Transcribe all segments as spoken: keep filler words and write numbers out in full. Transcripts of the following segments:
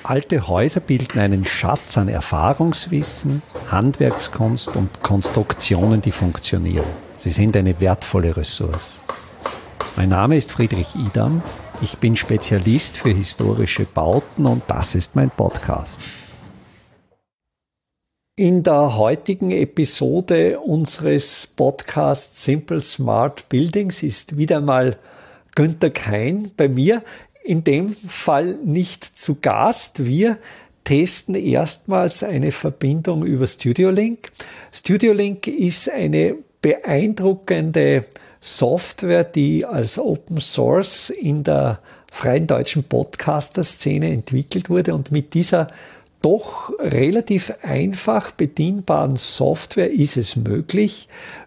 Alte Häuser bilden einen Schatz an Erfahrungswissen, Handwerkskunst und Konstruktionen, die funktionieren. Sie sind eine wertvolle Ressource. Mein Name ist Friedrich Idam. Ich bin Spezialist für historische Bauten und das ist mein Podcast. In der heutigen Episode unseres Podcasts Simple Smart Buildings ist wieder mal Günther Kein bei mir. In dem Fall nicht zu Gast. Wir testen erstmals eine Verbindung über StudioLink. StudioLink ist eine beeindruckende Software, die als Open Source in der freien deutschen Podcaster-Szene entwickelt wurde. Und mit dieser doch relativ einfach bedienbaren Software ist es möglich,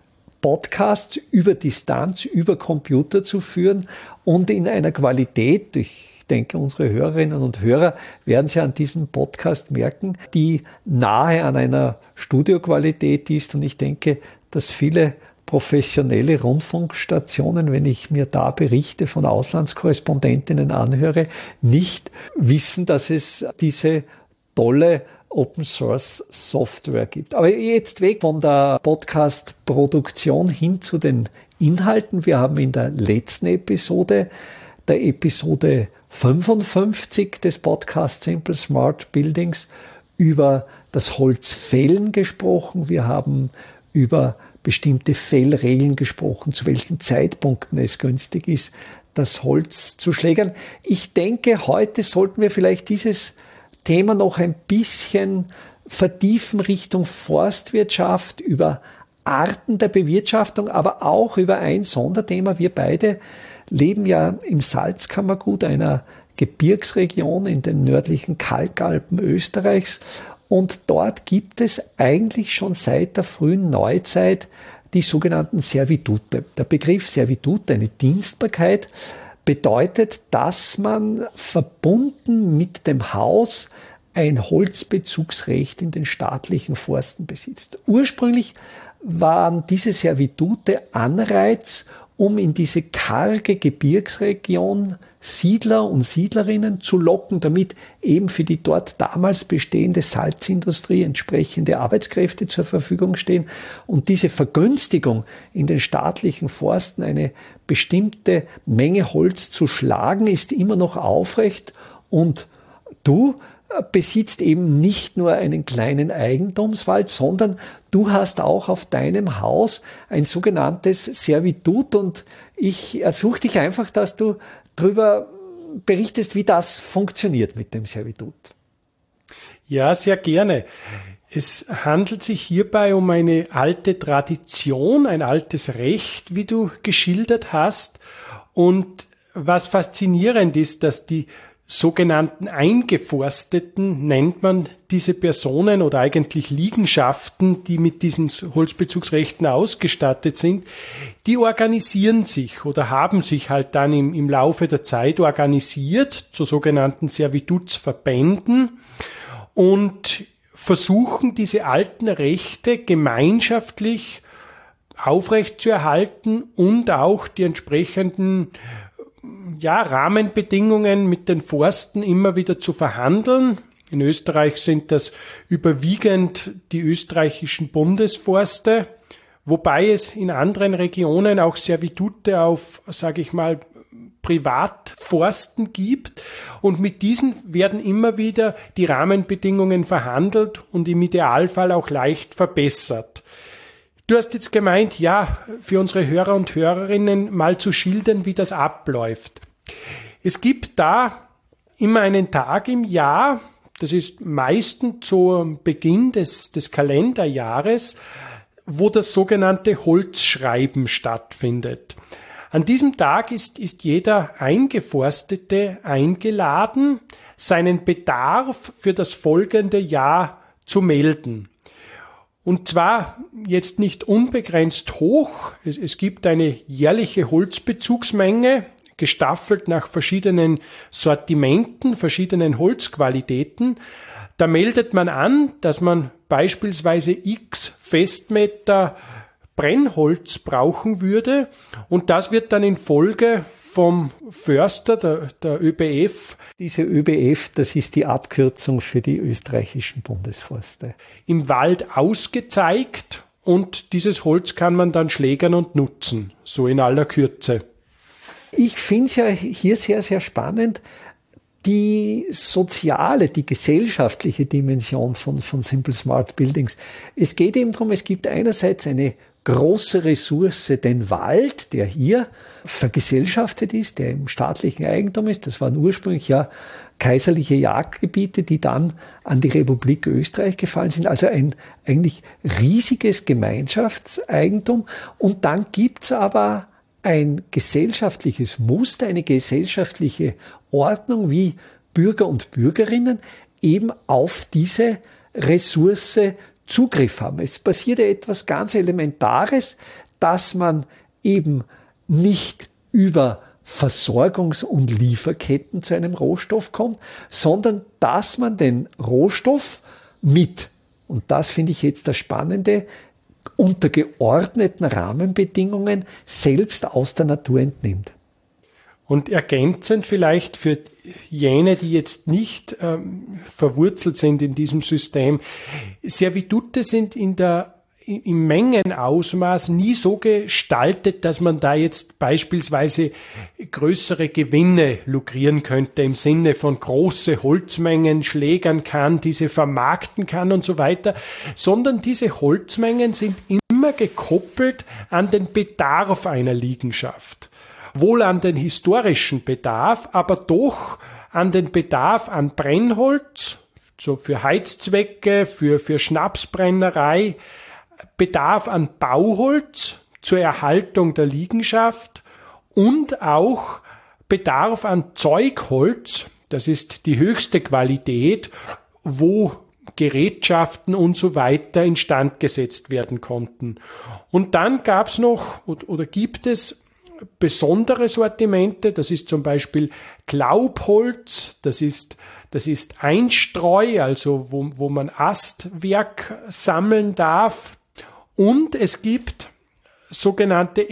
Podcasts über Distanz, über Computer zu führen und in einer Qualität, ich denke, unsere Hörerinnen und Hörer werden Sie an diesem Podcast merken, die nahe an einer Studioqualität ist. Und ich denke, dass viele professionelle Rundfunkstationen, wenn ich mir da Berichte von Auslandskorrespondentinnen anhöre, nicht wissen, dass es diese tolle Open Source Software gibt. Aber jetzt weg von der Podcast-Produktion hin zu den Inhalten. Wir haben in der letzten Episode, der Episode fünfundfünfzig des Podcasts Simple Smart Buildings, über das Holzfällen gesprochen. Wir haben über bestimmte Fellregeln gesprochen, zu welchen Zeitpunkten es günstig ist, das Holz zu schlägern. Ich denke, heute sollten wir vielleicht dieses Thema noch ein bisschen vertiefen Richtung Forstwirtschaft, über Arten der Bewirtschaftung, aber auch über ein Sonderthema. Wir beide leben ja im Salzkammergut, einer Gebirgsregion in den nördlichen Kalkalpen Österreichs. Und dort gibt es eigentlich schon seit der frühen Neuzeit die sogenannten Servitute. Der Begriff Servitut, eine Dienstbarkeit, bedeutet, dass man verbunden mit dem Haus ein Holzbezugsrecht in den staatlichen Forsten besitzt. Ursprünglich waren diese Servitute Anreiz, um in diese karge Gebirgsregion Siedler und Siedlerinnen zu locken, damit eben für die dort damals bestehende Salzindustrie entsprechende Arbeitskräfte zur Verfügung stehen. Und diese Vergünstigung in den staatlichen Forsten, eine bestimmte Menge Holz zu schlagen, ist immer noch aufrecht. Und du besitzt eben nicht nur einen kleinen Eigentumswald, sondern du hast auch auf deinem Haus ein sogenanntes Servitut. Und ich ersuche dich einfach, dass du darüber berichtest, wie das funktioniert mit dem Servitut. Ja, sehr gerne. Es handelt sich hierbei um eine alte Tradition, ein altes Recht, wie du geschildert hast. Und was faszinierend ist, dass die sogenannten Eingeforsteten, nennt man diese Personen oder eigentlich Liegenschaften, die mit diesen Holzbezugsrechten ausgestattet sind, die organisieren sich oder haben sich halt dann im, im Laufe der Zeit organisiert zu sogenannten Servitutsverbänden und versuchen, diese alten Rechte gemeinschaftlich aufrechtzuerhalten und auch die entsprechenden ja, Rahmenbedingungen mit den Forsten immer wieder zu verhandeln. In Österreich sind das überwiegend die österreichischen Bundesforste, wobei es in anderen Regionen auch Servitute auf, sage ich mal, Privatforsten gibt. Und mit diesen werden immer wieder die Rahmenbedingungen verhandelt und im Idealfall auch leicht verbessert. Du hast jetzt gemeint, ja, für unsere Hörer und Hörerinnen mal zu schildern, wie das abläuft. Es gibt da immer einen Tag im Jahr, das ist meistens zu Beginn des, des Kalenderjahres, wo das sogenannte Holzschreiben stattfindet. An diesem Tag ist, ist jeder Eingeforstete eingeladen, seinen Bedarf für das folgende Jahr zu melden. Und zwar jetzt nicht unbegrenzt hoch. Es, es gibt eine jährliche Holzbezugsmenge, gestaffelt nach verschiedenen Sortimenten, verschiedenen Holzqualitäten. Da meldet man an, dass man beispielsweise x Festmeter Brennholz brauchen würde und das wird dann in Folge vom Förster, der, der ÖBF. Diese ÖBF, das ist die Abkürzung für die österreichischen Bundesforste. Im Wald ausgezeigt und dieses Holz kann man dann schlägern und nutzen, so in aller Kürze. Ich finde es ja hier sehr, sehr spannend, die soziale, die gesellschaftliche Dimension von, von Simple Smart Buildings. Es geht eben darum, es gibt einerseits eine große Ressource, den Wald, der hier vergesellschaftet ist, der im staatlichen Eigentum ist. Das waren ursprünglich ja kaiserliche Jagdgebiete, die dann an die Republik Österreich gefallen sind. Also ein eigentlich riesiges Gemeinschaftseigentum. Und dann gibt's aber ein gesellschaftliches Muster, eine gesellschaftliche Ordnung, wie Bürger und Bürgerinnen eben auf diese Ressource Zugriff haben. Es passiert ja etwas ganz Elementares, dass man eben nicht über Versorgungs- und Lieferketten zu einem Rohstoff kommt, sondern dass man den Rohstoff mit, und das finde ich jetzt das Spannende, unter geordneten Rahmenbedingungen selbst aus der Natur entnimmt. Und ergänzend vielleicht für jene, die jetzt nicht ähm, verwurzelt sind in diesem System, Servitute sind in der, im Mengenausmaß nie so gestaltet, dass man da jetzt beispielsweise größere Gewinne lukrieren könnte, im Sinne von große Holzmengen schlägern kann, diese vermarkten kann und so weiter, sondern diese Holzmengen sind immer gekoppelt an den Bedarf einer Liegenschaft. Wohl an den historischen Bedarf, aber doch an den Bedarf an Brennholz, so für Heizzwecke, für, für Schnapsbrennerei, Bedarf an Bauholz zur Erhaltung der Liegenschaft und auch Bedarf an Zeugholz, das ist die höchste Qualität, wo Gerätschaften und so weiter instand gesetzt werden konnten. Und dann gab es noch oder gibt es besondere Sortimente, das ist zum Beispiel Glaubholz, das ist, das ist Einstreu, also wo, wo man Astwerk sammeln darf. Und es gibt sogenannte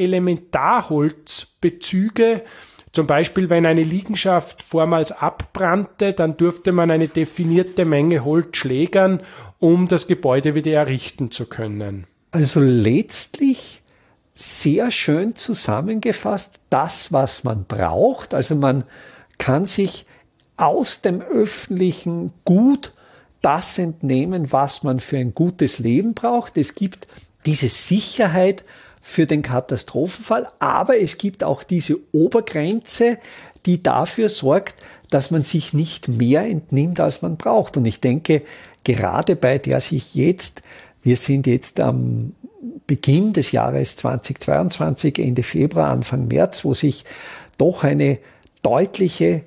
Elementarholzbezüge, zum Beispiel wenn eine Liegenschaft vormals abbrannte, dann durfte man eine definierte Menge Holz schlägern, um das Gebäude wieder errichten zu können. Also letztlich sehr schön zusammengefasst, das, was man braucht. Also man kann sich aus dem öffentlichen Gut das entnehmen, was man für ein gutes Leben braucht. Es gibt diese Sicherheit für den Katastrophenfall, aber es gibt auch diese Obergrenze, die dafür sorgt, dass man sich nicht mehr entnimmt, als man braucht. Und ich denke, gerade bei der sich jetzt, wir sind jetzt am Beginn des Jahres zweitausendzweiundzwanzig, Ende Februar, Anfang März, wo sich doch eine deutliche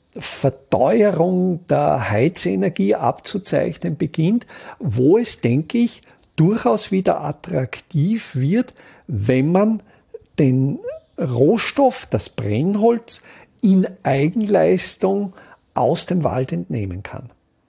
Verteuerung der Heizenergie abzuzeichnen beginnt, wo es, denke ich, durchaus wieder attraktiv wird, wenn man den Rohstoff, das Brennholz, in Eigenleistung aus dem Wald entnehmen kann.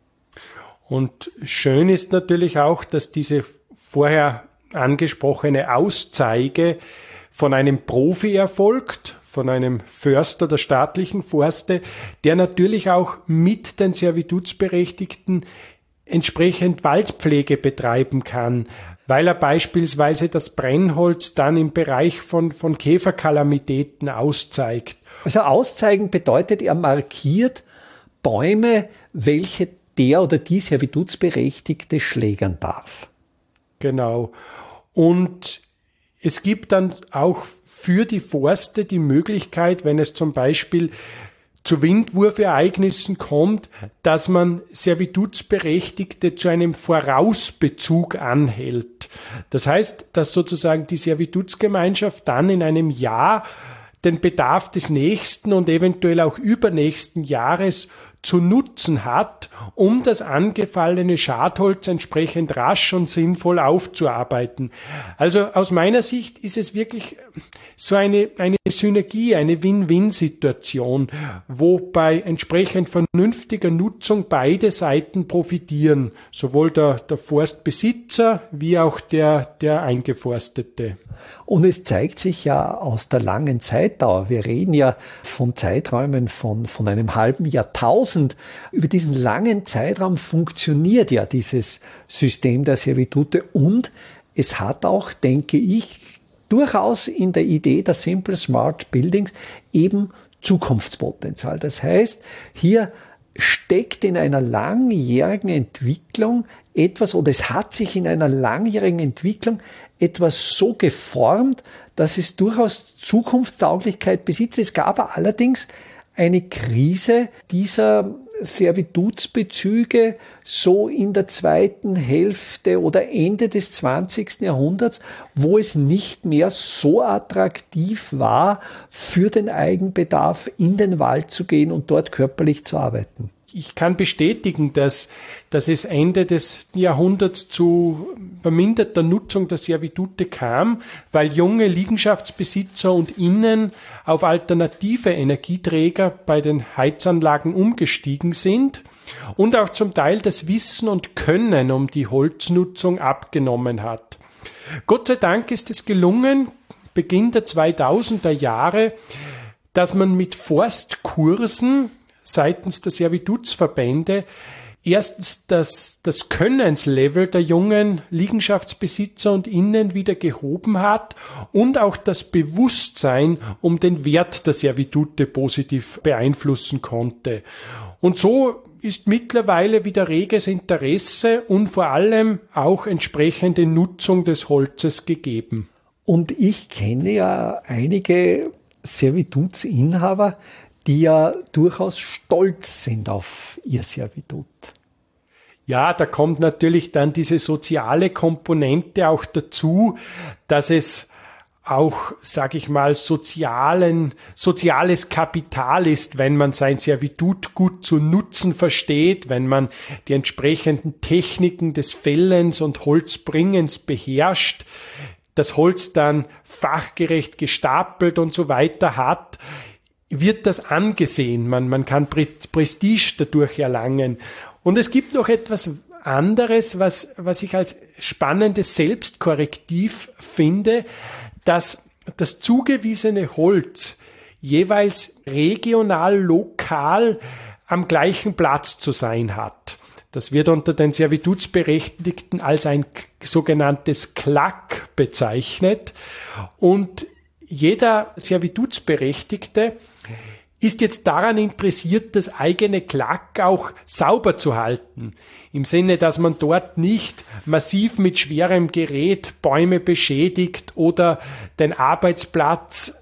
Und schön ist natürlich auch, dass diese vorher angesprochene Auszeige von einem Profi erfolgt, von einem Förster der staatlichen Forste, der natürlich auch mit den Servitutsberechtigten entsprechend Waldpflege betreiben kann, weil er beispielsweise das Brennholz dann im Bereich von, von Käferkalamitäten auszeigt. Also auszeigen bedeutet, er markiert Bäume, welche der oder die Servitutsberechtigte schlägern darf. Genau. Und es gibt dann auch für die Forste die Möglichkeit, wenn es zum Beispiel zu Windwurfereignissen kommt, dass man Servitutsberechtigte zu einem Vorausbezug anhält. Das heißt, dass sozusagen die Servitutsgemeinschaft dann in einem Jahr den Bedarf des nächsten und eventuell auch übernächsten Jahres zu nutzen hat, um das angefallene Schadholz entsprechend rasch und sinnvoll aufzuarbeiten. Also aus meiner Sicht ist es wirklich so eine, eine Synergie, eine Win-Win-Situation, wo bei entsprechend vernünftiger Nutzung beide Seiten profitieren, sowohl der, der Forstbesitzer wie auch der, der Eingeforstete. Und es zeigt sich ja aus der langen Zeitdauer, wir reden ja von Zeiträumen von, von einem halben Jahrtausend, über diesen langen Zeitraum funktioniert ja dieses System der Servitute und es hat auch, denke ich, durchaus in der Idee der Simple Smart Buildings eben Zukunftspotenzial. Das heißt, hier steckt in einer langjährigen Entwicklung etwas, oder es hat sich in einer langjährigen Entwicklung etwas so geformt, dass es durchaus Zukunftstauglichkeit besitzt. Es gab allerdings eine Krise dieser Servitutsbezüge so in der zweiten Hälfte oder Ende des zwanzigsten Jahrhunderts, wo es nicht mehr so attraktiv war, für den Eigenbedarf in den Wald zu gehen und dort körperlich zu arbeiten. Ich kann bestätigen, dass, dass es Ende des Jahrhunderts zu verminderter Nutzung der Servitute kam, weil junge Liegenschaftsbesitzer und Innen auf alternative Energieträger bei den Heizanlagen umgestiegen sind und auch zum Teil das Wissen und Können um die Holznutzung abgenommen hat. Gott sei Dank ist es gelungen, Beginn der zweitausender Jahre, dass man mit Forstkursen seitens der Servitutsverbände erstens das, das Könnenslevel der jungen Liegenschaftsbesitzer und Innen wieder gehoben hat und auch das Bewusstsein um den Wert der Servitute positiv beeinflussen konnte. Und so ist mittlerweile wieder reges Interesse und vor allem auch entsprechende Nutzung des Holzes gegeben. Und ich kenne ja einige Servitutsinhaber, die ja durchaus stolz sind auf ihr Servitut. Ja, da kommt natürlich dann diese soziale Komponente auch dazu, dass es auch, sage ich mal, sozialen, soziales Kapital ist, wenn man sein Servitut gut zu nutzen versteht, wenn man die entsprechenden Techniken des Fällens und Holzbringens beherrscht, das Holz dann fachgerecht gestapelt und so weiter hat, wird das angesehen. Man, man kann Prestige dadurch erlangen. Und es gibt noch etwas anderes, was, was ich als spannendes Selbstkorrektiv finde, dass das zugewiesene Holz jeweils regional, lokal am gleichen Platz zu sein hat. Das wird unter den Servitutsberechtigten als ein sogenanntes Klack bezeichnet. Und jeder Servitutsberechtigte ist jetzt daran interessiert, das eigene Klack auch sauber zu halten. Im Sinne, dass man dort nicht massiv mit schwerem Gerät Bäume beschädigt oder den Arbeitsplatz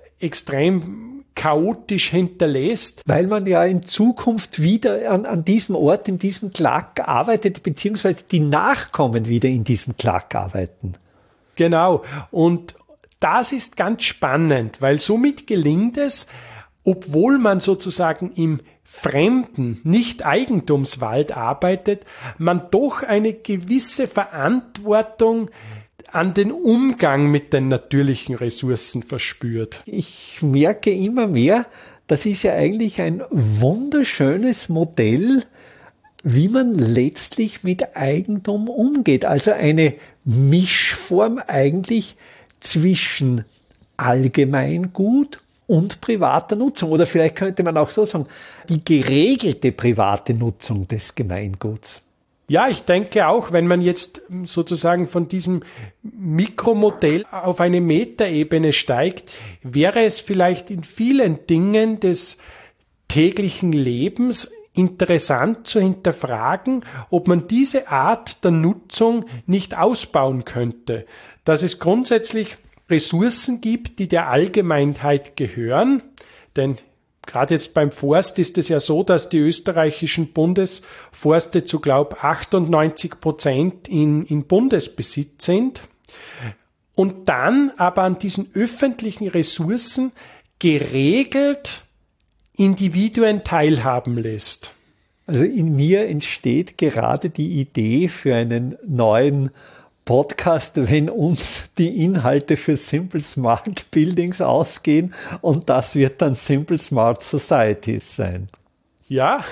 extrem chaotisch hinterlässt. Weil man ja in Zukunft wieder an, an diesem Ort, in diesem Klack arbeitet, beziehungsweise die Nachkommen wieder in diesem Klack arbeiten. Genau. Und das ist ganz spannend, weil somit gelingt es, obwohl man sozusagen im fremden, nicht Eigentumswald arbeitet, man doch eine gewisse Verantwortung an den Umgang mit den natürlichen Ressourcen verspürt. Ich merke immer mehr, das ist ja eigentlich ein wunderschönes Modell, wie man letztlich mit Eigentum umgeht. Also eine Mischform eigentlich zwischen Allgemeingut und privater Nutzung. Oder vielleicht könnte man auch so sagen, die geregelte private Nutzung des Gemeinguts. Ja, ich denke auch, wenn man jetzt sozusagen von diesem Mikromodell auf eine Metaebene steigt, wäre es vielleicht in vielen Dingen des täglichen Lebens interessant zu hinterfragen, ob man diese Art der Nutzung nicht ausbauen könnte. Dass es grundsätzlich Ressourcen gibt, die der Allgemeinheit gehören, denn gerade jetzt beim Forst ist es ja so, dass die österreichischen Bundesforste zu, glaub, achtundneunzig Prozent in, in Bundesbesitz sind und dann aber an diesen öffentlichen Ressourcen geregelt Individuen teilhaben lässt. Also in mir entsteht gerade die Idee für einen neuen Podcast, wenn uns die Inhalte für Simple Smart Buildings ausgehen, und das wird dann Simple Smart Societies sein. Ja.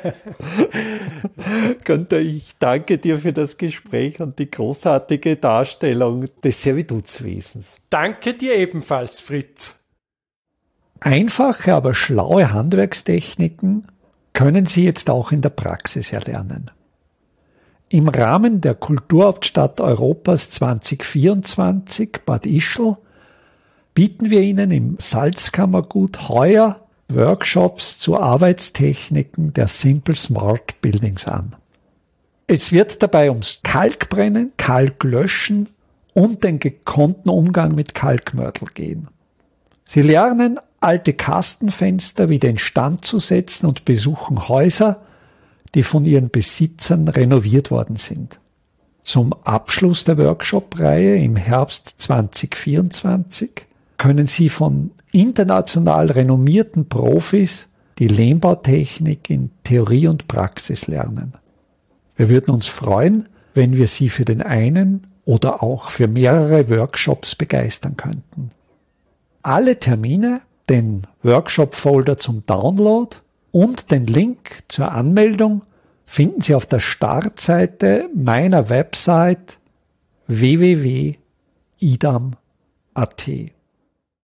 Günther, ich danke dir für das Gespräch und die großartige Darstellung des Servitutswesens. Danke dir ebenfalls, Fritz. Einfache, aber schlaue Handwerkstechniken können Sie jetzt auch in der Praxis erlernen. Im Rahmen der Kulturhauptstadt Europas zwanzig vierundzwanzig Bad Ischl bieten wir Ihnen im Salzkammergut heuer Workshops zu Arbeitstechniken der Simple Smart Buildings an. Es wird dabei ums Kalkbrennen, Kalklöschen und den gekonnten Umgang mit Kalkmörtel gehen. Sie lernen, alte Kastenfenster wieder instand zu setzen und besuchen Häuser, die von ihren Besitzern renoviert worden sind. Zum Abschluss der Workshop-Reihe im Herbst zwanzig vierundzwanzig können Sie von international renommierten Profis die Lehmbautechnik in Theorie und Praxis lernen. Wir würden uns freuen, wenn wir Sie für den einen oder auch für mehrere Workshops begeistern könnten. Alle Termine, den Workshop-Folder zum Download und den Link zur Anmeldung finden Sie auf der Startseite meiner Website w w w punkt idam punkt a t.